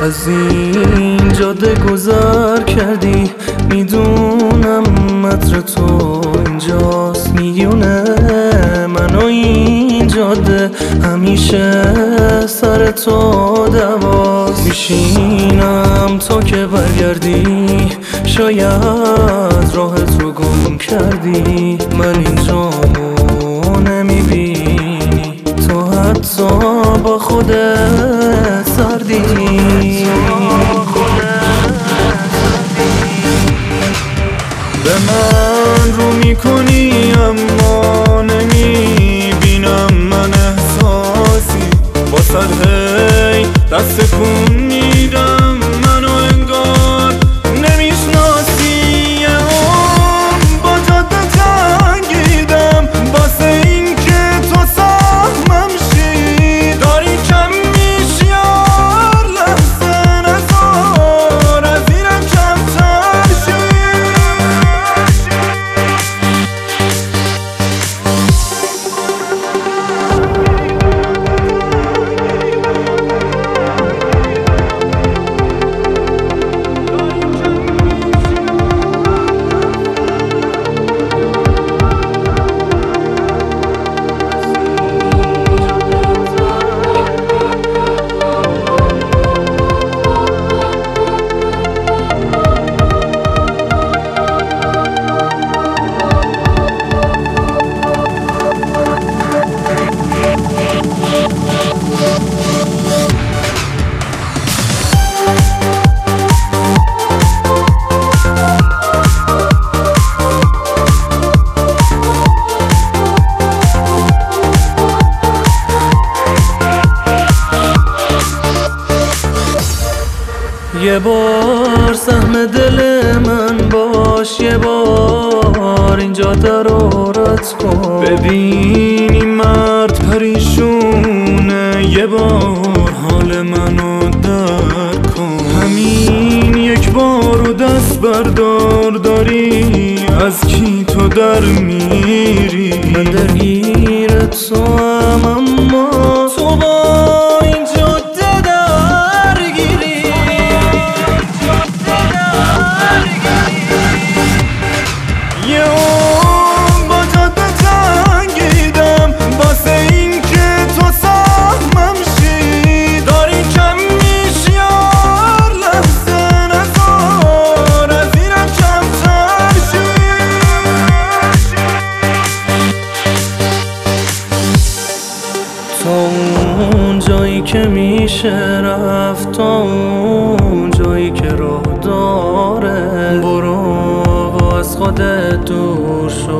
از این جاده گذر کردی، میدونم متر تو اینجاست، میونه من و این جاده همیشه سر تو دواست. میشینم تا که برگردی، شاید راحت رو گم کردی، من اینجامو نمیبینی، تو حتی با خودت سردی. به من رو میکنی اما نمیبینم من احساسی، با سر هی دست کن میدم منو انگار نمیشناسی. با جاده جنگیدم واسه این که تو سهمم شی، داری کم میشی هر لحظه، نزار از اینم کمتر شی. یه بار سهم دل من باش، یه بار این جاده رو رد کن، ببینی مرد پریشونه، یه بار حال منو درک کن. همین یک بار و دست بردار، داری از کی تو در میری، من درگیر تو هم اما تو با این جاده درگیری. با جاده جنگیدم واسه این که تو سهمم شی، داری کم میشی هر لحظه، نزار از اینم کمتر شی. تا اون جایی که میشه رفت، تا اون جایی که راه داره، برو از خودت دور شو.